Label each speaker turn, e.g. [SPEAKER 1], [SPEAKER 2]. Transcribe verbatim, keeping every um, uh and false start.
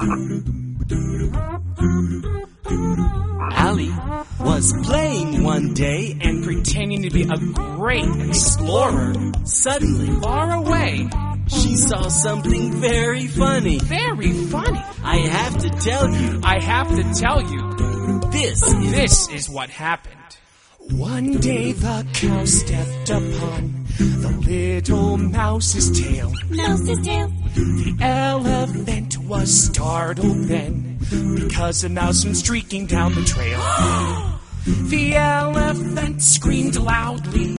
[SPEAKER 1] Allie was playing one day
[SPEAKER 2] and pretending to be a great explorer.
[SPEAKER 1] Suddenly,
[SPEAKER 2] Far away.
[SPEAKER 1] she saw something very funny.
[SPEAKER 2] Very funny.
[SPEAKER 1] I have to tell you,
[SPEAKER 2] I have to tell you,
[SPEAKER 1] this is...
[SPEAKER 2] this is what happened. One day the cow stepped upon the little mouse's tail.
[SPEAKER 3] Mouse's tail.
[SPEAKER 2] The elephant was startled then, because a mouse went streaking down the trail. The elephant screamed loudly.